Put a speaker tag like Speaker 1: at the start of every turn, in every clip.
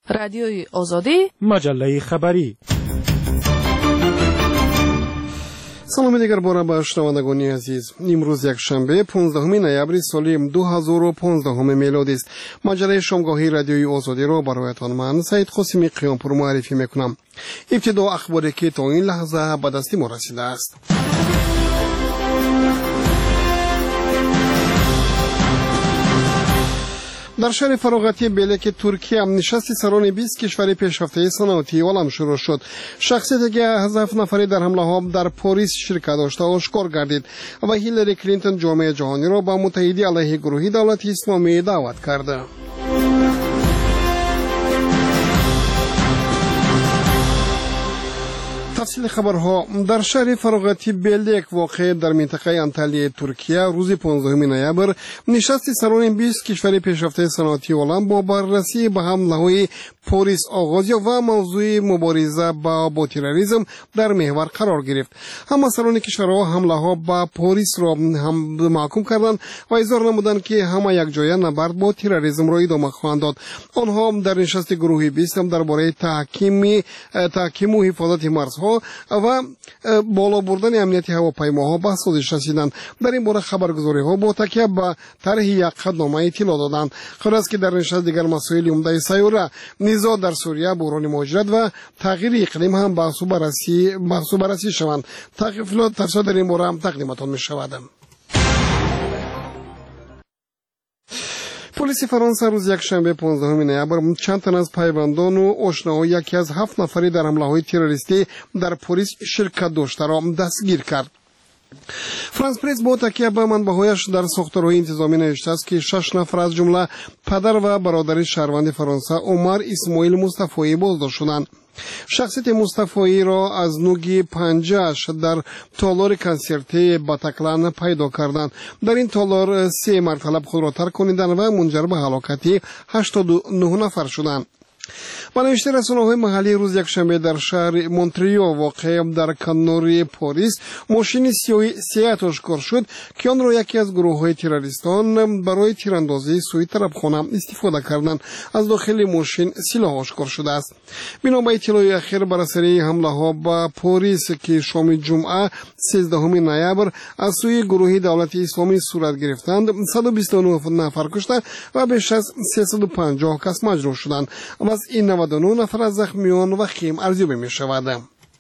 Speaker 1: رادیوی آزادی،
Speaker 2: مجله خبری.
Speaker 3: سلام دیگر باره به شنوندگان عزیز. امروز یک شنبه 15 نوامبر سال 2015 میلادی است. مجله شامگاهی رادیوی آزادی را برایتان من سید قاسمی قیامپور معرفی میکنم. ابتدا اخباری که تا این لحظه به دست ما رسیده است. در شهر فراغتی بلک ترکیه نشست سران 20 کشور پیشرفته صنعتی عالم شروع شد. شخصیتی که از 7 نفری در حمله ها در پاریس شرکت داشته آشکار گردید و هیلاری کلینتون جامعه جهانی را به متحدی علیه گروهی دولت اسلامی دعوت کرده. تفصیل خبرها. در شهر فراغتی بلک واقع در منطقه انطالیه ترکیه روز 15 نوامبر نشست سران 20 کشور پیشرفته صنعتی عالم با بررسی به حمله‌های پاریس آغاز و موضوع مبارزه با تروریسم در محور قرار گرفت. همه سران کشورها حمله‌ها به پاریس را هم محکوم کردند و اظهار نمودند که همه یک جایه نبرد با تروریسم را ادامه خواهند داد. آنها در نشست گروه 20 درباره تحکیم و حفاظت مرزها و بالا بردن امنیت هواپیماها بحث رسیدند. در این باره خبرگزاری‌ها با تکیه به طرح یک قطعنامه اطلاع دادند. قرار است که در نشست دیگر مسائل عمده سیاره، نزاع در سوریه، بحران مهاجرت و تغییر اقلیم هم بحث و بررسی شوند. تفصیلات در این باره هم تقدیمتان می‌شود. پلیس فرانسه روز یک شنبه 15 نوامبر چند تن از پیوندان و آشناهای یکی از 7 نفری در حمله‌های تروریستی در پاریس شرکت داشته را دستگیر کرد. فرانس پرس با تکیه به منبع‌هایش در ساختارهای انتظامی نوشته است که 6 نفر از جمله پدر و برادر شهروند فرانسه عمر اسماعیل مصطفی بازداشت شدند. شخصیت مصطفی را از نوک پنجه‌اش در تالار کنسرتی باتاکلان پیدا کردند. در این تالار 3 مرتبه خود را ترک کنیدند و منجر به هلاکت 89 نفر شدند. با نوشته رسانه‌های محلی روز یک شنبه در شهر مونتریو واقع در کنار پاریس ماشین سیاه آشکار شد که آن را یکی از گروه‌های تروریستان برای تیراندازی سوی طرفخانه استفاده کردند. از داخل ماشین سلاح آشکار شده است. بنا به اطلاع اخیر بر اثر حمله‌ها به پاریس که شام جمعه 13 نوامبر از سوی گروهی دولت اسلامی صورت گرفتند 129 نفر کشته و بیش از 350 کس مجروح شدند و از این 99 نفر از زخمیان و خیم ارزیابی می شود.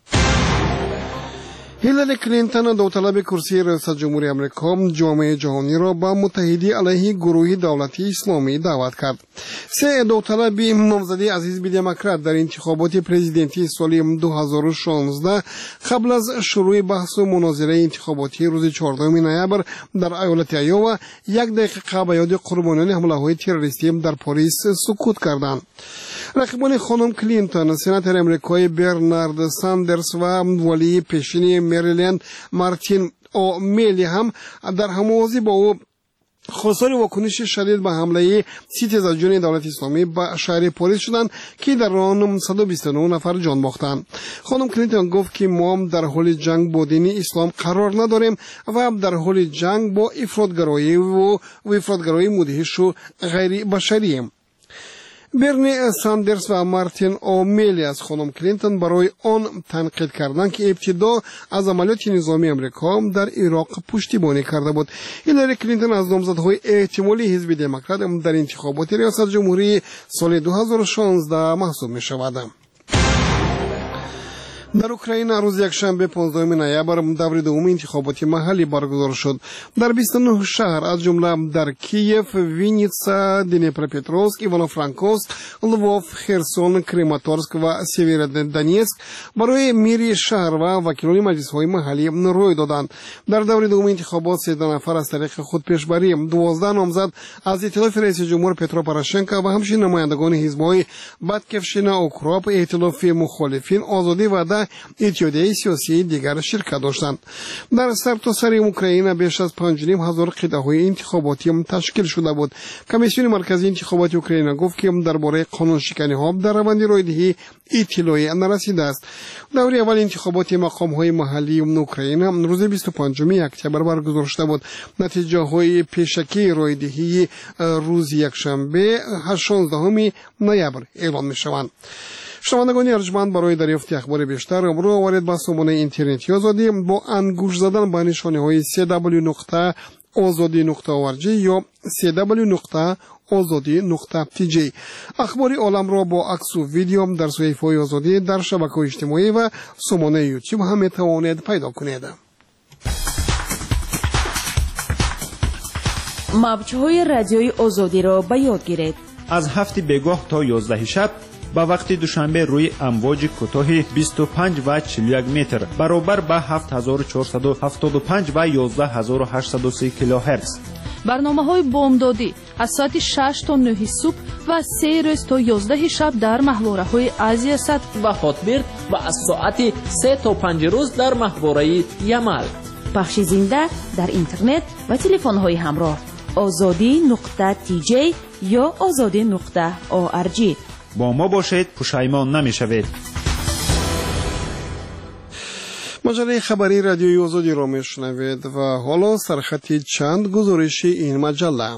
Speaker 3: هیلاری کلینتون داوطلب کرسی ریاست جمهوری آمریکا جامعه جهانی را با متحدی علیه گروهی دولتی اسلامی دعوت کرد. 3 داوطلب نامزدی از حزب دموکرات در انتخابات پرزیدنتی سال 2016 قبل از شروع بحث و مناظره انتخاباتی روز 14 نوامبر در ایالت ایوا 1 دقیقه به یاد قربانیان حمله‌های تروریستی در پاریس سکوت کردند. رقیبان خانم کلینتون سناتور امریکایی برنارد ساندرز و ولی پیشین مریلند مارتین اومیلی هم در هموازی با او خواستار واکنش شدید به حمله سیت زجون دولت اسلامی به شهر پاریس شدند که در آن 129 نفر جان باختند. خانم کلینتون گفت که ما در حال جنگ با دین اسلام قرار نداریم و در حال جنگ با افراطگرایی و افراطگرایی مدهش و غیر بشریم. برنی ساندرز و مارتین اومیلی از خانم کلینتون برای آن تنقید کردند که ابتدا از عملیات نظامی آمریکا در عراق پشتیبانی کرده بود. هیلاری کلینتون از نامزدهای احتمالی حزب دموکرات در انتخابات ریاست جمهوری سال 2016 محسوب می شود. در اوکراین روز یک شنبه 15 نوامبر دور دوم انتخابات محلی برگزار شد. در 29 شهر از جمله در کیف، وینیتسا، دنیپروپетrovsk، ایوانو-فرانکوسک، لووف، خرسون، کراماتورسک و سیویرودونیتسک برای میری شهر و وکیلان مجلس‌های محلی روی دادند. در دور دوم انتخابات 13 نفر از طریق خود پیشبری 12 نامزد از ائتلاف رئیس جمهور پترو پوراشنکو و همچنین نمایندگان حزب‌های باتکیفشینا، اوکراپ، ائتلاف مخالفین، آزادی و و اتحادیه سیاسی دیگر شرکت داشتند. در سرتاسر اوکراین بیش از 5,500 قطعه انتخاباتی تشکیل شده بود. کمیسیون مرکزی انتخابات اوکراین گفت که درباره قانون شکنی ها در روند رایدهی اطلاعی نرسیده است. دوره اول انتخابات مقام های محلی اوکراین روز 25 اکتبر برگزار شده بود. نتیجه های پیشکی رایدهی روز یکشنبه 16 نوامبر اعلام می شوند. شنوندگان ارجمند، برای دریافت اخبار بیشتر امروز وارد به سامانه اینترنتی آزادی با انگوش زدن به نشانه های www.azadi.org یا www.azadi.tj اخبار عالم را با عکس و ویدیو در صحیفه های آزادی در شبکه‌های اجتماعی و سامانه یوتیوب هم میتوانید پیدا کنید.
Speaker 1: موج‌های رادیوی آزادی را به یاد گیرید.
Speaker 2: از 7 بگاه تا 11 شب با وقت دوشنبه روی امواج کوتاه 25 و 41 متر برابر با 7475 و 11830 کیلوهرتز.
Speaker 4: برنامه‌های بامدادی از ساعت 6 تا 9 صبح و 3 روز تا 11 شب در محوره‌های آسیا صد
Speaker 5: و خاطبرد و از ساعت 3 تا 5 روز در محوره یمل.
Speaker 1: پخش زنده در اینترنت و تلفن‌های همراه azadi.tj یا azadi.org.
Speaker 2: با ما باشید، پشیمان نمی‌شوید.
Speaker 3: مجله خبری رادیوی آزادی را میشنوید و حالا سرخط چند گزارش این مجله.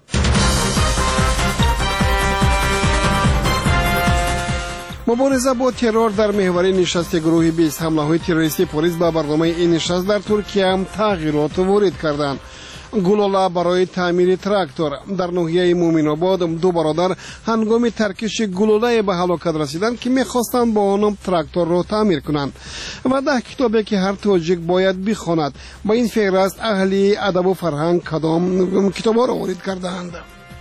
Speaker 3: مبارزه با ترور در محور نشست گروه 20. حمله‌های تروریستی پلیس به برنامه این نشست در ترکیه هم تغییرات وارد کردند. گلوله برای تعمیر تراکتور در ناحیه مومن آباد. دو برادر هنگام ترکش گلوله به هلاکت رسیدند که می‌خواستند با آن تراکتور را تعمیر کنند. و 10 کتابی که هر تاجیک باید بخواند. با این فهرست اهل ادب و فرهنگ کدام کتاب‌ها را وارد کردند؟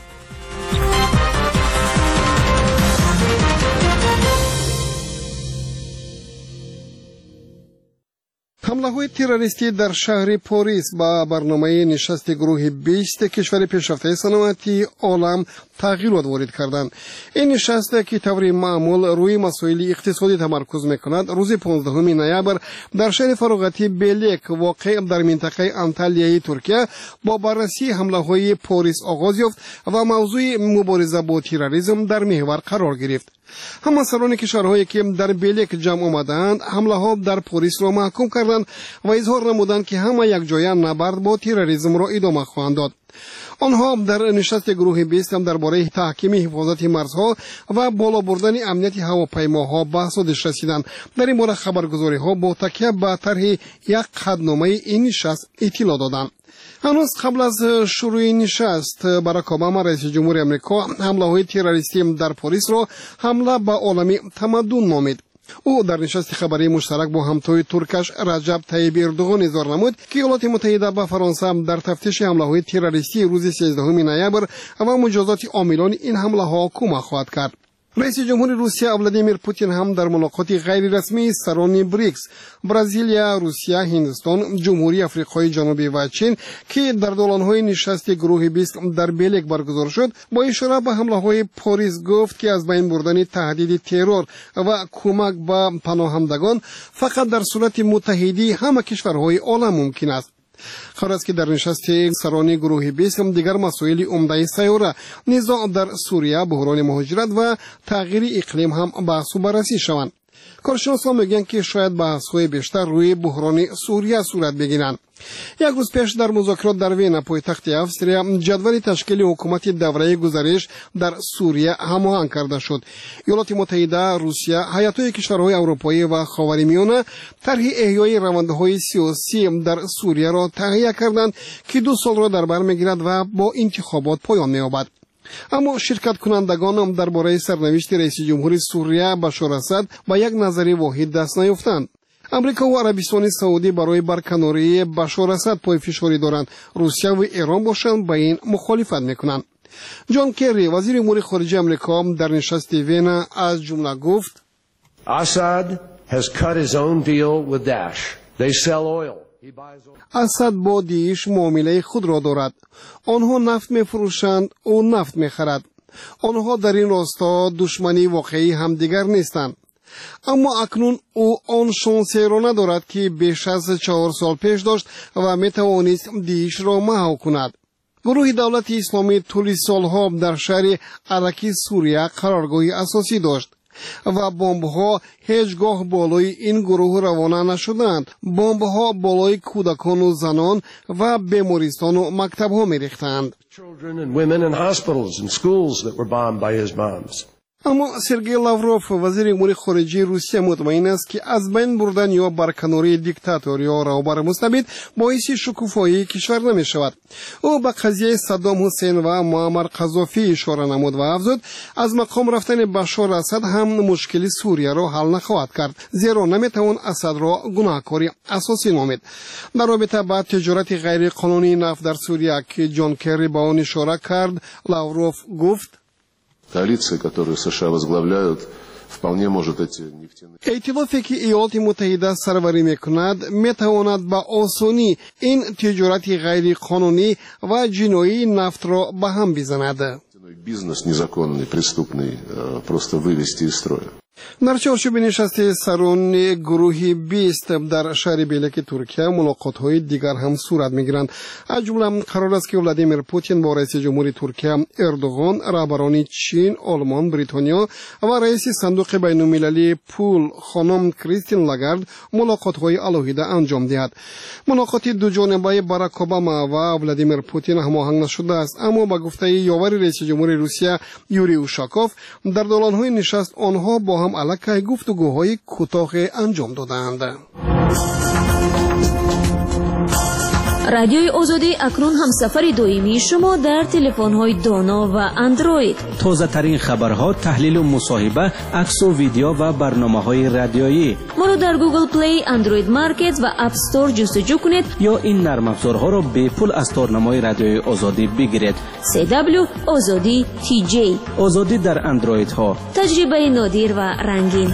Speaker 3: حمله‌های تروریستی در شهر پاریس با برنامه نشست گروه 20 کشور پیشرفته صنعتی عالم تغییرات وارد کردند. این نشست که طور معمول روی مسائل اقتصادی تمرکز می‌کند روز 15 نوامبر در شهر فراغتی بلیک واقع در منطقه انتالیای ترکیه با بررسی حمله‌های پاریس آغاز یافت و موضوع مبارزه با تروریسم در محور قرار گرفت. همسران کشورهایی که در بلیک جمع آمدند حمله‌ها در پاریس را محکوم کردند و اظهار نمودند که همه یک جای نبرد با تروریسم را ادامه خواهند داد. آنها در نشست گروه 20 هم درباره تحکیم حفاظت مرزها و بالا بردن امنیت هواپیماها بحث رسیدند. در این باره خبرگزاری‌ها با تکیه به طرح یک قطعنامه این نشست اطلاع دادند. هنوز قبل از شروع نشست باراک اوباما رئیس جمهور آمریکا حمله‌های تروریستی در پاریس را حمله به عالم تمدن نامید. او در نشست خبری مشترک با همتای ترکش رجب طیب اردوغان اظهار نمود که ایالات متحده به فرانسه در تفتیش حمله‌های تروریستی روز 13 نوامبر و مجازات عاملان این حمله‌ها کمک خواهد کرد. رئیس جمهور روسیه ولادیمیر پوتین هم در ملاقاتی غیر رسمی سران بریکس برزیلیا، روسیه، هندوستان، جمهوری آفریقای جنوبی و چین که در دوران‌های نشست گروه 20 در بلیک برگزار شد با اشاره به حمله‌های پاریس گفت که از بین بردن تهدید ترور و کمک به پناهندگان فقط در صورت متحدی همه کشورهای عالم ممکن است. خبر است که در نشست سران گروه 20 دیگر مسائل عمده سیاره، نزاع در سوریه، بحران مهاجرت و تغییر اقلیم هم بحث و بررسی شوند. کارشناسان میگویند که شاید بحث‌های بیشتر روی بحران سوریه صورت بگیرند. یک روز پیش در مذاکرات در وین پایتخت افسریا جدول تشکیل حکومت دوره گذشته در سوریه هماهنگ کرده شد. ایالات متحده، روسیه، هیئت‌های کشورهای اروپایی و خاورمیانه طرح احیای روندهای سیاسی در سوریه را تهیه کردند که 2 سال را در بر می‌گیرد و با انتخابات پایان می‌یابد. اما شرکت کنندگان درباره سرنوشت رئیس جمهور سوریه بشار اسد با یک نظری واحد دست نیافتند. امریکا و عربستان سعودی برای برکناری بشار اسد پای فشاری دارند. روسیه و ایران باشند با این مخالفت میکنند. جان کری وزیر امور خارجه امریکا در نشست وین از جمله گفت
Speaker 6: Assad has cut his own deal with Daesh. They sell oil.
Speaker 3: اسد با داعش معامله خود را دارد. آنها نفت میفروشند و نفت میخرد. آنها در این راستا دشمنی واقعی همدیگر نیستند. اما اکنون او آن شانسی را ندارد که بیش از 4 سال پیش داشت و میتوانست دیش را مهار کند. گروه دولت اسلامی طول سالها در شهر عراقی سوریه قرارگاهی اساسی داشت و بمب‌ها هیچگاه بالای این گروه روانه نشدند. بمب‌ها بالای کودکان و زنان و بیمارستان و مکتب‌ها می‌ریختند. اما سرگئی لاوروف وزیر امور خارجه روسیه مطمئن است که از بین بردن یا برکناری دیکتاتور یا رهبر مستبد باعث شکوفایی کشور نمی شود. او به قضیه صدام حسین و معمر قذافی اشاره نمود و افزود از مقام رفتن بشار اسد هم مشکل سوریه را حل نخواهد کرد، زیرا نمیتوان اسد را گناهکاری اساسی نامید. در رابطه با تجارت غیر قانونی نفت در سوریه که جان کری با آن اشاره کرد، لاوروف گفت
Speaker 7: коалиции, которые США возглавляют, вполне может эти нефтяные...
Speaker 3: ائتلافی که ایالات متحده سروری میکند میتواند با آسانی این تجارت غیر قانونی و جنایی نفت را به هم بزند.
Speaker 7: Бизнес незаконный, преступный, просто вывести из строя.
Speaker 3: در چارچوب نشست سران گروه 20 در شهر بیلک ترکیه ملاقات‌های دیگر هم صورت می‌گیرند. از جمله قرار است که ولادیمیر پوتین با رئیس جمهوری ترکیه اردوغان، رهبران چین، آلمان، بریتانیا و رئیس صندوق بین‌المللی پول خانم کریستین لاگارد ملاقات‌های علیحده انجام دهد. ملاقات دو جانبه باراک اوباما و ولادیمیر پوتین هماهنگ نشده است، اما با گفته یاور رئیس جمهوری روسیه یوری اوشاکوف در دوران‌های نشست آنها با هم علاقه گفتگوهای کوتاه انجام دادند.
Speaker 1: رادیوی آزادی اکنون هم سفر دائمی شما در تلفن‌های دانا و اندروید.
Speaker 8: تازه ترین خبرها، تحلیل و مصاحبه، عکس و ویدیو و برنامه‌های رادیویی.
Speaker 1: ما رو در گوگل پلی، اندروید مارکت و اپ استور جستجو کنید
Speaker 8: یا این نرم افزارها را به پول از تارنمای رادیوی آزادی بگیرید.
Speaker 1: CW آزادی TJ.
Speaker 8: آزادی در اندروید ها.
Speaker 1: تجربه نادر و رنگین.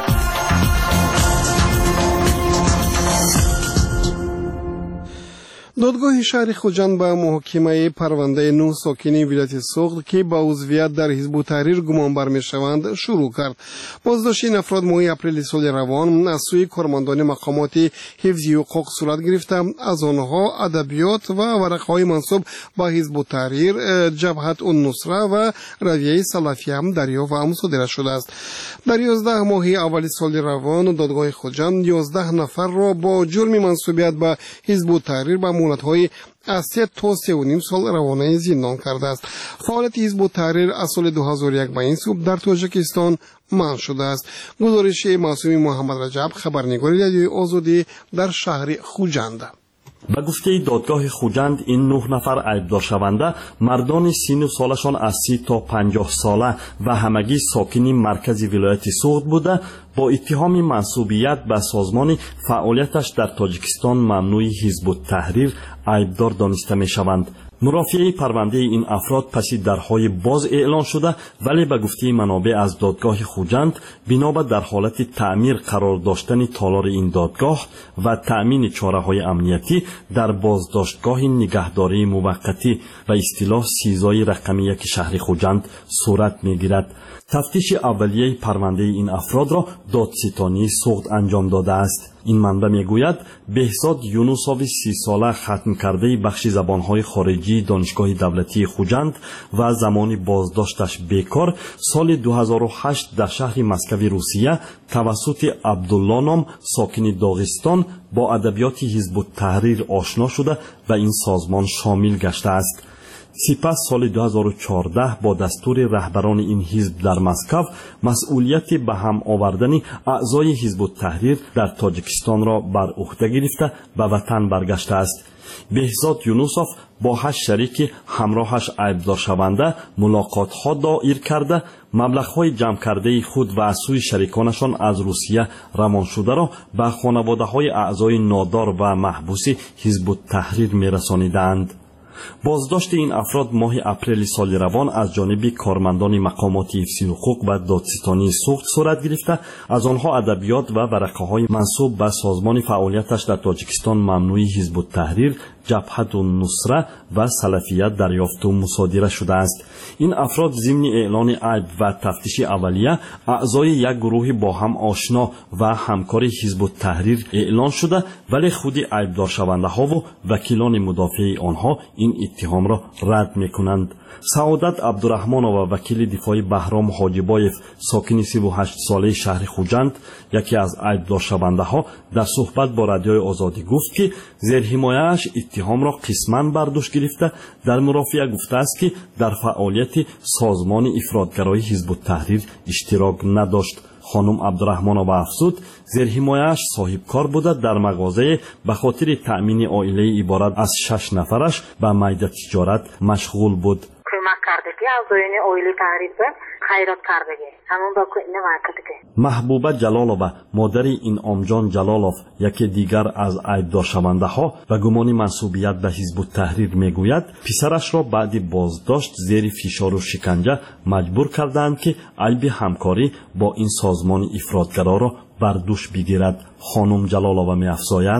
Speaker 3: دادگاه شهر خوجند به محاکمه پرونده 9 ساکنین ولایت سوخت که با عضویت در حزب التحریر گمانبر میشوند شروع کرد. بازداشت این افراد ماه اپریل سال روان از سوی کارمندان مقامات حفظی حقوق صورت گرفته. از آنها ادبیات و ورقه‌های منسوب به حزب التحریر، جبهت النصره و رویه سلفی هم دریافت و مصادره شده است. در 11 ماه اول سال روان دادگاه خوجند 11 نفر را با جرم منسوبیت به حزب التحریر به مهلت‌های از 3 تا 3.5 سال روانه زندان کرده است. فعالیت حزب التحریر از سال 2001 به این سو در تاجیکستان منع شده است. گزارش معصوم محمد رجب، خبرنگار رادیوی آزادی در شهر خوجند.
Speaker 9: به گفته دادگاه خوجند این 9 نفر عیبدار شونده مردان سین سالشان از 30 تا 50 ساله و همگی ساکنی مرکزی ولایت سوخت بوده با اتهام منسوبیت به سازمان فعالیتش در تاجیکستان ممنوع حزب التحریر عیبدار دانسته می شوند. مرافعه پرونده این افراد پس درهای باز اعلان شده، ولی به گفته منابع از دادگاه خوجند بنا در حالت تعمیر قرار داشتن تالار این دادگاه و تأمین چاره‌های امنیتی در بازداشتگاه نگهداری موقتی و اصطلاح سیزای رقمی 1 شهر خوجند صورت می‌گیرد. تفتیش اولیه پرونده این افراد را دادستانی سوخت انجام داده است. این منبع میگوید بهزاد یونوسوی 30 ساله ختم کرده بخش زبانهای خارجی دانشگاه دولتی خوجند و زمان بازداشتش بیکار سال 2008 در شهر مسکو روسیه توسط عبدالله نام ساکن داغستان با ادبیات حزب التحریر آشنا شده و این سازمان شامل گشته است. سپس سال 2014 با دستور رهبران این حزب در مسکو مسئولیت به هم آوردن اعضای حزب التحریر در تاجیکستان را بر عهده گرفته و وطن برگشته است. بهزاد یونوسوف با 8 شریک همراهش عیبدار شونده ملاقات‌ها دایر کرده، مبلغ‌های جمع کرده خود و از سوی شریکانشان از روسیه روان شده را به خانواده‌های اعضای نادار و محبوس حزب التحریر می‌رسانیدند. بازداشت این افراد ماه اپریل سال روان از جانب کارمندان مقامات حفظی حقوق و دادستانی سوخت صورت گرفته. از آنها ادبیات و ورقه‌های منسوب به سازمان فعالیتش در تاجیکستان ممنوع حزب التحریر جبهت النصره و سلفیت دریافت و مصادره شده است. این افراد ضمن اعلان عیب و تفتیش اولیه اعضای یک گروه با هم آشنا و همکار حزب التحریر اعلان شده، ولی خود عیبدار شونده ها و وکیلان مدافع آنها این اتهام را رد میکنند. سعادت عبدالرحمانова وکیل دفاعی بهرام حاجیبایف ساکن 38 ساله شهر خوجند، یکی از عیبدار شونده ها، در صحبت با رادیوی آزادی گفت که زیر حمایه‌اش اتهام را قسماً برداشت گرفته. در مرافعه گفته است که در فعالیت سازمان افراطگرای حزب التحریر اشتراک نداشت. خانم عبدالرحمانова افزود زیر حمایه‌اش صاحبکار بوده، در مغازه به خاطر تأمین عائله عبارت از 6 نفرش به میدان تجارت مشغول بود. محبوبه جلالова مادر انعامجان جلالov یکی دیگر از عیبدار شونده ها به گمان منسوبیت به حزب التحریر میگوید پسرش را بعد بازداشت زیر فشار و شکنجه مجبور کردند که عیب همکاری با این سازمان افراطگرا را بر دوش بگیرد. خانم جلالova می‌افزاید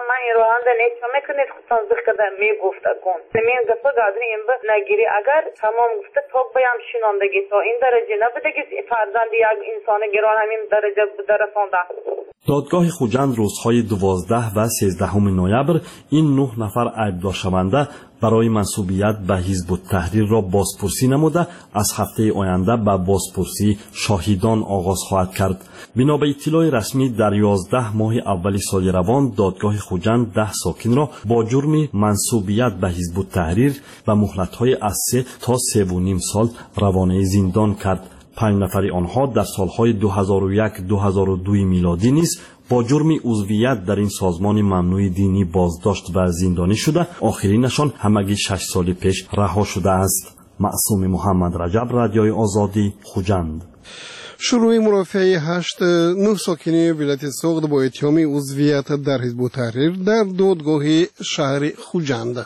Speaker 10: اگر تمام گفته تا بیام شناندگی تا این درجه نبوده که فرزند یک انسان گران همین درجه برسانده.
Speaker 9: دادگاه خوجند روزهای 12 و 13 نوامبر این 9 نفر عیبدار شونده برای منسوبیت به حزب التحریر را بازپرسی نموده از هفته آینده به بازپرسی شاهدان آغاز خواهد کرد. بنا به اطلاع رسمی در 11 ماه اولی سال روان دادگاه خوجند 10 ساکن را با جرم منسوبیت به حزب التحریر و مهلت‌های از 3 تا 3.5 سال روانه زندان کرد. 5 نفر آنها در سالهای 2001-2002 میلادی نیز با جرم عضویت در این سازمان ممنوع دینی بازداشت و زندانی شده، آخرینشان همگی 6 سال پیش رها شده است. معصوم محمد رجب، رادیوی آزادی، خوجند.
Speaker 3: شروع مرافعه 9 ساکنین ولایت سوغد با اتهام عضویت در حزب التحریر در دادگاه شهر خوجند.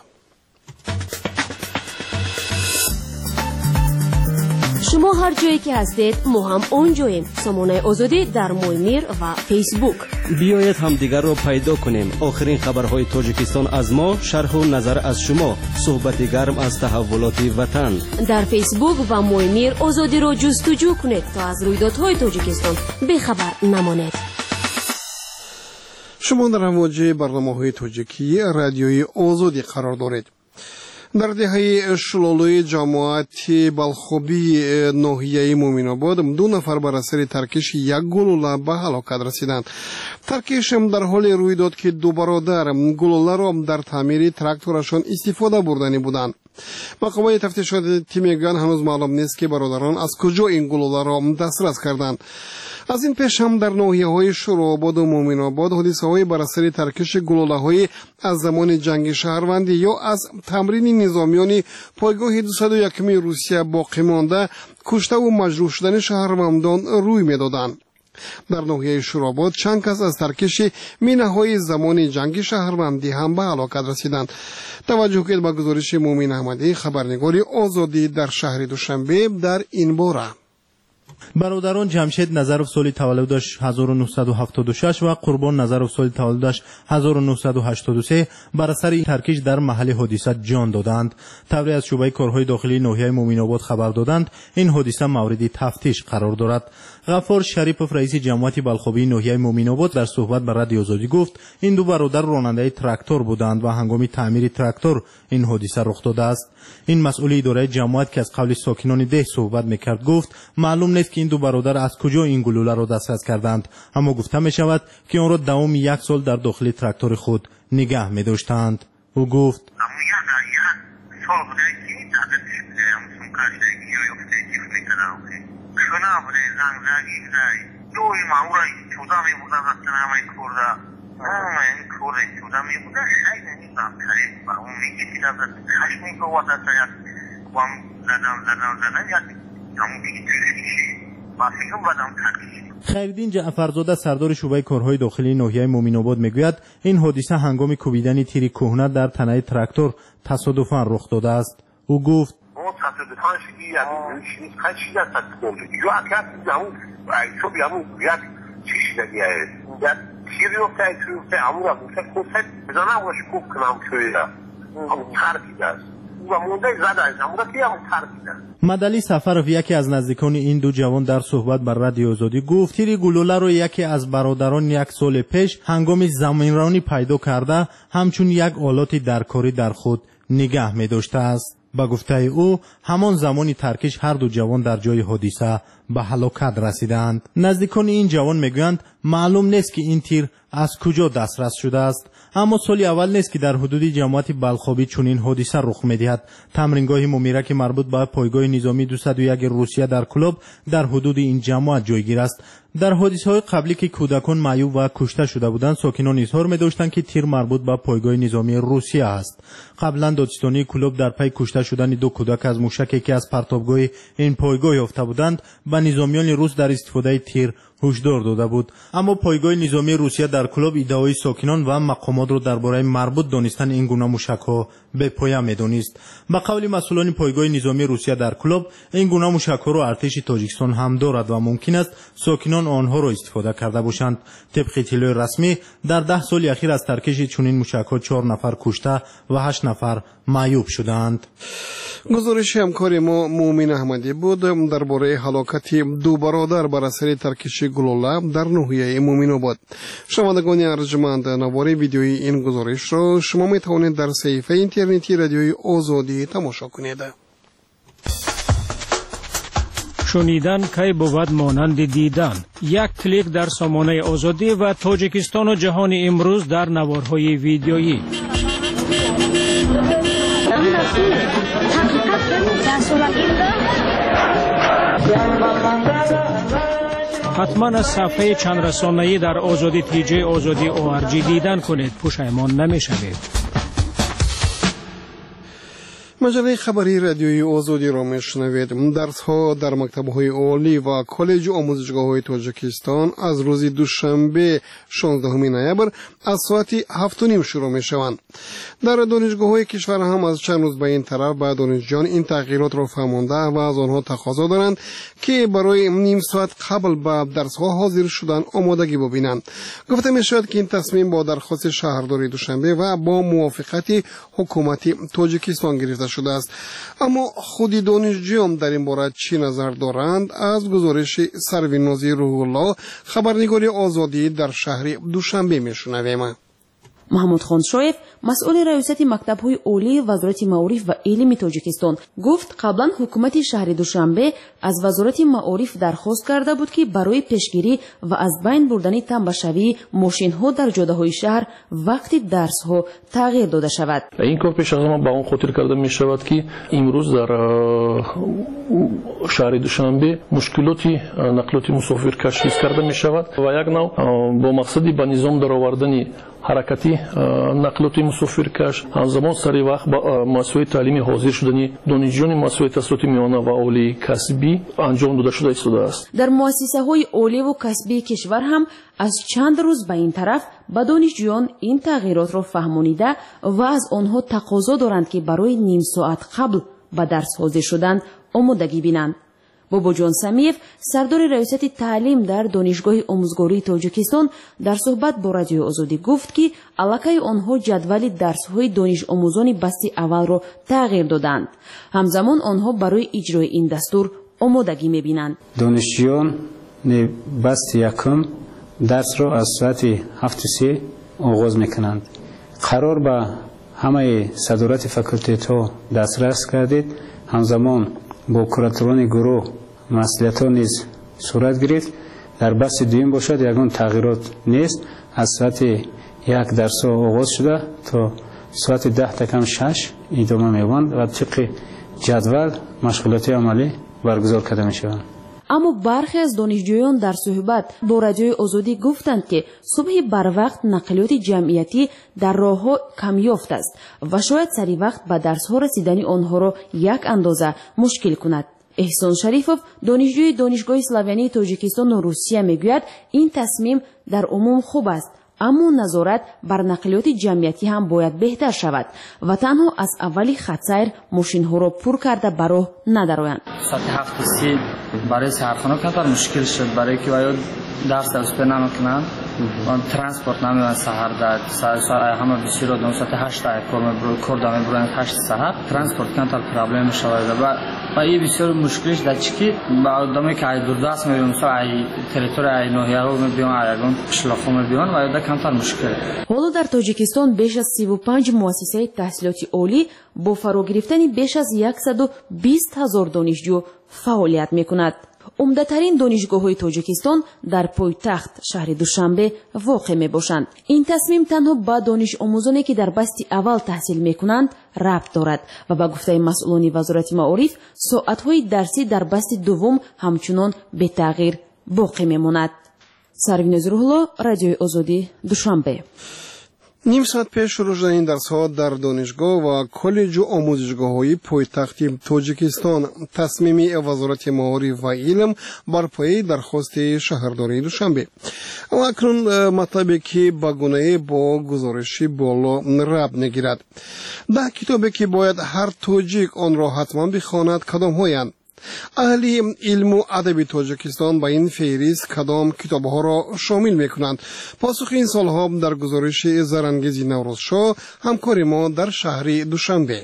Speaker 1: شما هر جایی که هستید ما هم اونجاییم. سامانه آزادی در مویمیر و فیسبوک.
Speaker 8: بیایید هم دیگر را پیدا کنیم. آخرین خبرهای تاجیکستان از ما، شرح و نظر از شما، صحبت گرم از تحولات وطن.
Speaker 1: در فیسبوک و مویمیر آزادی را جستجو کنید تا از رویدادهای تاجیکستان بخبر نمانید.
Speaker 3: شما در امواج برنامه‌های تاجیکی رادیوی آزادی قرار دارید. در دهه شلولوی جماعت بلخوبی ناحیه مومن‌آباد 2 نفر بر اثر ترکش یک گلوله به هلاکت رسیدند. ترکش در حال روی داد که 2 برادر گلوله را در تعمیر تراکتورشان استفاده بردنی بودند. مقامات تفتیشاتی میگن هنوز معلوم نیست که برادران از کجا این گلوله را دسترس کردند. از این پیش هم در ناحیه‌های شورآباد و مومن‌آباد حادثه‌های بر اثر ترکش گلوله‌های از زمان جنگ شهروندی یا از تمرین نظامیان پایگاه 201 روسیه باقی مانده کشته و مجروح شدن شهروندان روی می‌دادند. در ناحیه شورآباد چند کس از ترکش مینه‌های زمان جنگ شهروندی هم به هلاکت رسیدند. توجه کنید به گزارش مومن احمدی، خبرنگار آزادی در شهر دوشنبه در این باره.
Speaker 11: برادران جمشید نظرов سال تولدش 1976 و قربان نظرов سال تولدش 1983 بر اثر این ترکش در محل حادثه جان دادند. طوری از شعبه کارهای داخلی ناحیه مومن‌آباد خبر دادند این حادثه مورد تفتیش قرار دارد. غفار شریپوف رئیس جماعت بلخوبی ناحیه مومن‌آباد در صحبت با رادیو آزادی گفت این 2 برادر راننده تراکتور بودند و هنگام تعمیر تراکتور این حادثه رخ داده است. این مسئول اداره جماعت که از قبل ساکنان ده صحبت میکرد گفت معلوم نیست که این 2 برادر از کجا این گلوله را دسترس کردند، اما گفته می شود که آن را دوام 1 سال در داخل تراکتور خود نگه می داشتند. او گفت خیردین جعفرزاده سردار شعبه کارهای داخلی ناحیه مومن‌آباد میگوید این حادثه هنگام کوبیدن تیر کهنه در تنه تراکتور تصادفاً رخ داده است. او گفت
Speaker 12: ترسیده است و مونده زده نموده که هم ترسیده.
Speaker 11: مدلی سفرов یکی از نزدیکان این دو جوان در صحبت با رادیو آزادی گفت تیر گلوله رو یکی از برادران یک سال پیش هنگام زمینرانی پیدا کرده همچون یک آلات درکاری در خود نگه می داشته است. با گفته او همان زمانی ترکش هر دو جوان در جای حادثه به هلاکت رسیدند. نزدیکان این جوان میگویند معلوم نیست که این تیر از کجا دسترس شده است، اما سال اول نیست که در حدود جماعت بلخابی چنین حادثه رخ می‌دهد. تمرینگاه ممیرک مربوط به پایگاه نظامی 201 روسیه در کلوب در حدود این جماعت جایگیر است. در حادثه‌های قبلی که کودکان معیوب و کشته شده بودند ساکنان اظهار می‌داشتند که تیر مربوط به پایگاه نظامی روسیه است. قبلا دادستانی کلوب در پی کشته شدن دو کودک از موشکی که از پرتابگاه این پایگاه یافته بودند به نظامیان روس در استفاده تیر هشدار داده بود، اما پایگاه نظامی روسیه در کلوب ادعای ساکنان و مقامات را درباره مربوط دانستن این گونه موشک‌ها به پایه می‌دانست. به قول مسئولان پایگاه نظامی روسیه در کلوب این گونه موشک‌ها را ارتش تاجیکستان هم دارد و ممکن است ساکنان آنها را استفاده کرده باشند. طبق اطلاع رسمی در 10 سال اخیر از ترکش چنین موشک‌ها 4 نفر کشته و 8 نفر معیوب شدند.
Speaker 3: گزارش همکار ما مومن احمدی بود درباره هلاکت دو برادر بر اثر ترکش گلوله در ناحیه مومن آباد. شنوندگان ارجمند، نوار ویدیوی این گزارش را شما می توانید در صفحه اینترنتی رادیوی آزادی تماشا کنید.
Speaker 13: شنیدن کی بود مانند دیدن. یک کلیک در سامانه آزادی و تاجیکستان و جهان امروز در نوارهای ویدیویی. حتما از صفحه چند رسانه‌ای در آزادی تیجی آزادی ORG دیدن کنید، پشیمان نمی‌شوید.
Speaker 3: مجله خبری رادیوی آزادی را میشنوید. درس‌ها در مکتب‌های عالی و کالج آموزشگاه‌های تاجیکستان از روز دوشنبه 16 نوامبر از ساعت 7:30 شروع می‌شوند. در دانشگاه‌های کشور هم از چند روز به این طرف به دانشجویان این تغییرات را فهمانده و از آنها تقاضا دارند که برای نیم ساعت قبل به درس‌ها حاضر شدن آمادگی ببینند. گفته می‌شود که این تصمیم با درخواست شهرداری دوشنبه و با موافقت حکومت تاجیکستان گرفته شده است. اما خود دانشجویان در این باره چی نظر دارند؟ از گزارش سروینازی روح الله خبرنگار آزادی در شهر دوشنبه میشنویم.
Speaker 1: محمود خان شایف مسئول ریاست مکتب‌های عالی وزارت معارف و علم تاجیکستان گفت قبلا حکومت شهر دوشنبه از وزارت معارف درخواست کرده بود که برای پیشگیری و از بین بردن تنبشوی ماشین‌ها در جاده‌های شهر وقتی درس‌ها تغییر داده شود.
Speaker 14: این کار پیش از ما با اون خاطر کرده می شود که امروز در شهر دوشنبه مشکلاتی نقلات مسافر تشخیص کرده می شود و یک نوع با مقصدی به نظام درآوردن حرکتی نقلات مسافرکش همزمان سری وقت با مؤسسه تعلیمی حاضر شدنی دانشجویان مؤسسه تحصیلات میانه و عالی کسبی انجام داده شده است.
Speaker 1: در مؤسسه‌های عالی و کسبی کشور هم از چند روز به این طرف به دانشجویان این تغییرات را فهمانیده و از آنها تقاضا دارند که برای نیم ساعت قبل به درس حاضر شدن آمادگی بینند. بابا جان سمیف سردار ریاست تعلیم در دانشگاه آموزگاری تاجیکستان در صحبت با رادیو آزادی گفت که علاقه آنها جدول درس‌های دانش آموزان بسته اول را تغییر دادند. همزمان آنها برای اجرای این دستور آمادگی می‌بینند.
Speaker 15: دانشجویان بسته یکم درس را از ساعت 7:30 آغاز می‌کنند. قرار به همه صدارت فاکولته‌ها دسترس کردید. همزمان با کوراتوران گروه مسئولیت‌ها نیز صورت گرفت. در بحث دویم باشد یگان تغییرات نیست. از ساعت 1 درس آغاز شده تا ساعت 10 تا کم 6 ادامه می‌یابند و طبق جدول مشغولات عملی برگزار کرده می‌شوند.
Speaker 1: اما برخی از دانشجویان در صحبت با رادیو آزادی گفتند که صبح بر وقت نقلیات جمعیتی در راه‌ها کمیافت است و شاید سری وقت به درس‌ها رسیدن آنها را یک اندازه مشکل کند. احسان شریفов دانشجوی دانشگاه اسلاویانی تاجیکستان و روسیه میگوید این تصمیم در عموم خوب است، اما نظارت بر نقلیات جمعیتی هم باید بهتر شود و تنها از اولی خط سیر ماشین‌ها را پر کرده به راه ندرآیند.
Speaker 16: ساعت 7:30 برای سفرخانه کمتر مشکل شد برای که درس نمی‌کنند ترانسپورت نمی‌آمد سحر در ساعت همه بسیار دو ساعت 8 کردم برای 8 سحر ترانسپورت کنتر پرابلم شده و این بسیار مشکلش در چی با آدمی که دوردست می‌بینیم مثلا تریتوری نوحیه‌ها می‌بینیم ایگون شلخو می‌بینیم و در کنتر مشکل.
Speaker 1: حالا در تاجیکستان بیش از 35 مؤسسه تحصیلاتی عالی با فرا گرفتن بیش از 120,000 دانشجو فعالیت می‌کند. عمده‌ترین دانشگاه‌های تاجیکستان در پایتخت شهر دوشنبه واقع می‌باشند. این تصمیم تنها با دانش آموزانی که در بسط اول تحصیل می‌کنند ربط دارد و با گفته مسئولان وزارت معارف ساعت‌های درسی در بسط دوم همچنان به تغییر باقی می‌ماند. سروین روح‌الله، رادیوی آزادی، دوشنبه.
Speaker 3: نیم ساعت پیش شروع شد این درس‌ها در دانشگاه و کالج و آموزشگاه‌های پایتخت تاجیکستان. تصمیم وزارت معارف و علم بر پایه درخواست شهرداری دوشنبه. و اکنون مطلبی که به گونه با گزارش بالا ربط می‌گیرد. 10 کتابی که باید هر تاجیک آن را حتما بخواند کدام‌هایند؟ اهل علم و ادب تاجیکستان با این فهرست کدام کتاب‌ها را شامل می‌کنند؟ پاسخ این سال‌ها در گزارش زرانگیز نوروزشاه همکار ما در شهر دوشنبه.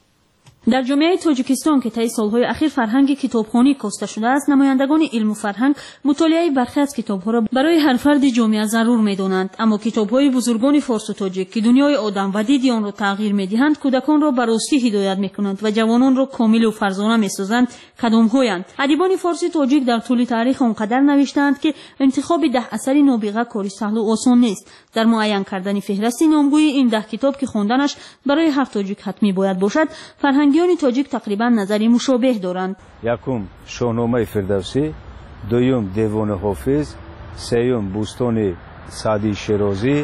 Speaker 17: در جامعه تاجیکستان که طی سالهای اخیر فرهنگ کتابخوانی کاسته شده است، نمایندگان علم و فرهنگ مطالعه برخی از کتاب‌ها را برای هر فرد جامعه ضرور می‌دانند، اما کتاب‌های بزرگان فارس و تاجیک که دنیای آدم و دید آن را تغییر می‌دهند، کودکان را به راستی هدایت می‌کنند و جوانان را کامل و فرزانه می‌سازند. کدام‌هایند؟ ادیبان فارسی تاجیک در طول تاریخ آنقدر نوشته‌اند که انتخاب 10 اثر نابغه کاری سهل و آسان نیست. در معین کردن فهرست نامگوی این 10 کتاب که خواندنش برای هر تاجیک حتمی باید باشد، فرهنگیان تاجیک تقریبا نظری مشابه دارند.
Speaker 18: یکم شاهنامه فردوسی، دوم دیوان حافظ، سوم بوستان سعدی شیرازی،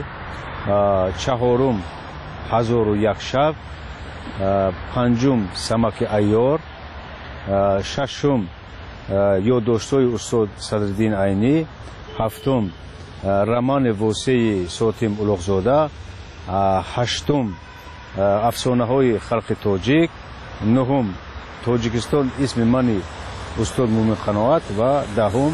Speaker 18: چهارم 1001 شب، پنجم سمک عیار، ششم یادداشت‌های استاد صدرالدین عینی، هفتم رمان واسه ساتم الاغزاده، هشتم افسانه‌های خلق تاجیک، نهم تاجیکستان اسم منی استاد مومن قناعت و دهم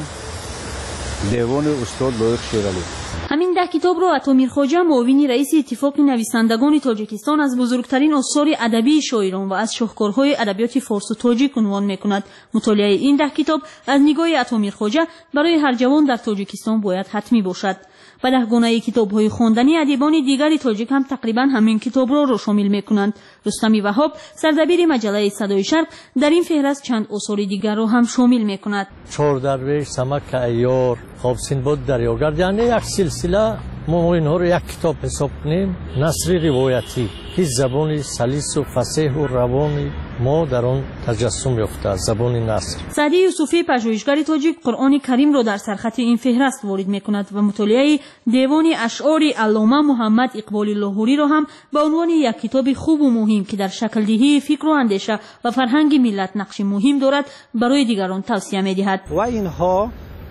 Speaker 18: دیوان استاد لایق شیرالی.
Speaker 17: همین 10 کتاب را عطا میرخواجه، معاون رئیس اتفاق نویسندگان تاجیکستان، از بزرگترین آثار ادبی شاعران و از شاهکارهای ادبیات فارس و تاجیک عنوان میکند. مطالعه این 10 کتاب از نگاه عطا میرخواجه برای هر جوان در تاجیکستان باید حتمی باشد. و 10 گونه کتاب‌های خواندنی ادیبان دیگری تاجیک هم تقریبا همین کتاب را شامل می‌کنند. رستمی وهاب، سردبیر مجله صدای شرق، در این فهرست چند آثار دیگر را هم شامل می‌کند.
Speaker 19: چهار درویش، سمک عیار، خواب سینباد دریاگرد، یعنی یک سلسله ما اینها رو یک کتاب حساب کنیم. نثر روایتی که زبان سلیس و فصیح و روانی ما در آن تجسم یافته است، زبان نثر.
Speaker 17: سعدی یوسفی، پژوهشگر تاجیک، قرآن کریم را در سرخط این فهرست وارد می‌کند و مطالعه دیوان اشعار علامه محمد اقبالی لاهوری را هم به عنوان یک کتاب خوب و مهم که در شکل دهی فکر و اندیشه و فرهنگ ملت نقش مهم دارد برای دیگران توصیه می‌دهد.
Speaker 20: و اینها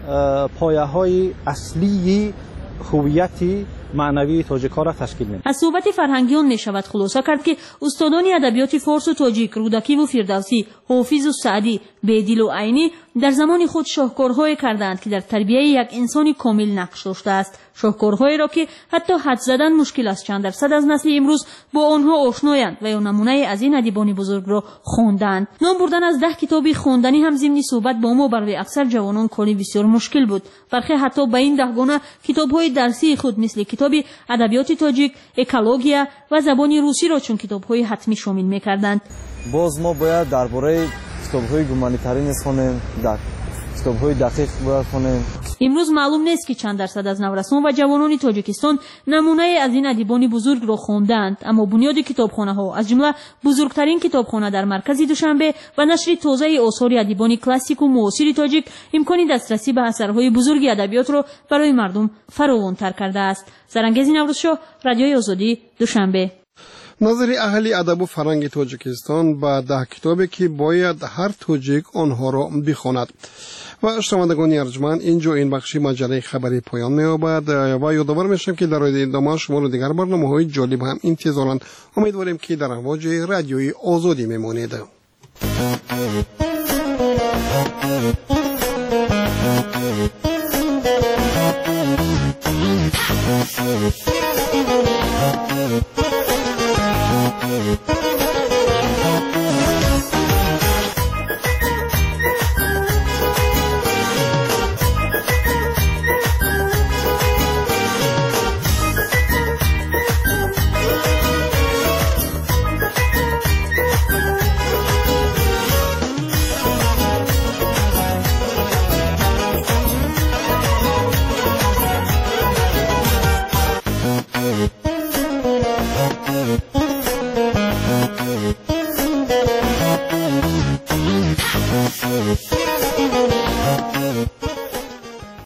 Speaker 20: پایه‌های اصلی هویت معنوی تاجیک‌ها را تشکیل می‌دهد.
Speaker 17: از صحبت فرهنگیان می‌شود خلاصه کرد که استادان ادبیات فارس و تاجیک، رودکی و فردوسی، حافظ و سعدی، بیدل و عینی در زمان خود شاهکارهایی کردند که در تربیت یک انسان کامل نقش داشته است. شاهکارهایی را که حتی حد زدن مشکل است. چند درصد از نسل امروز با آنها آشنایند و یا نمونه از این ادیبان بزرگ را خواندند. نام بردن از 10 کتاب خواندنی هم ضمن صحبت با ما برای اکثر جوانان کاری بسیار مشکل بود. برخی حتی با این 10 گونه کتاب‌های درسی خود مثل کتاب ادبیات تاجیک، اکولوژی و زبان روسی را چون کتاب‌های حتمی شامل می‌کردند.
Speaker 21: باز ما باید درباره کتاب‌های گومانیتاری نخوانیم، کتاب‌های دقیق باید خوانیم.
Speaker 17: امروز معلوم نیست که چند درصد از نورسان و جوانان تاجیکستان نمونه از این ادیبان بزرگ را خواندند، اما بنیاد کتابخانه‌ها از جمله بزرگترین کتابخانه در مرکز دوشنبه و نشر تازه آثار ادیبان کلاسیک و معاصر تاجیک امکان دسترسی به اثرهای بزرگ ادبیات را برای مردم فراوان‌تر کرده است. زرانگیز نوروزشاه، رادیوی آزادی، دوشنبه.
Speaker 3: نظر اهل ادب و فرهنگ تاجیکستان با 10 کتابی که باید هر تاجیک آنها را بخواند. و شنوندگان ارجمند، اینجا این بخشی مجله خبری پایان می‌یابد و یادآور میشم که در ادامه شما رو دیگر برنامه‌های جالب هم انتظارا امیدواریم که در امواج رادیوی آزادی میمانید.